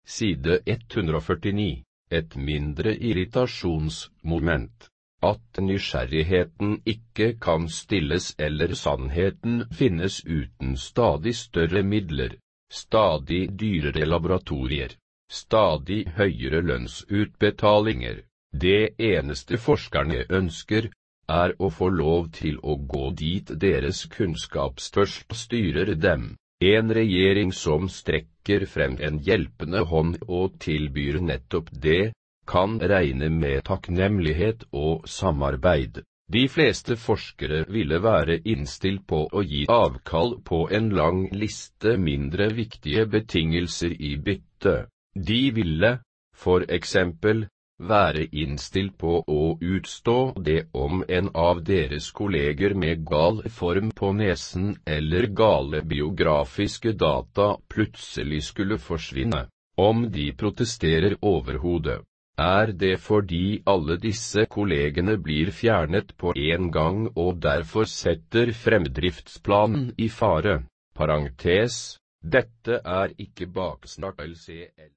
side 149, et mindre irritasjonsmoment. At nysgjerrigheten ikke kan stilles eller sannheten finnes uten stadig større midler, stadig dyrere laboratorier, stadig høyere lønnsutbetalinger. Det eneste forskerne ønsker, er å få lov til å gå dit deres kunnskapstørst styrer dem. En regjering som strekker frem en hjelpende hånd og tilbyr nettopp det, kan regne med takknemlighet og samarbeid. De fleste forskere ville være innstilt på å gi avkall på en lang liste mindre viktige betingelser i bytte. De ville, for eksempel, være innstilt på å utstå det om en av deres kolleger med gal form på nesen eller gale biografiske data plutselig skulle forsvinne. Om de protesterer overhodet, er det fordi alle disse kollegene blir fjernet på en gang og derfor setter fremdriftsplanen i fare. Parentes, dette er ikke baksnakk.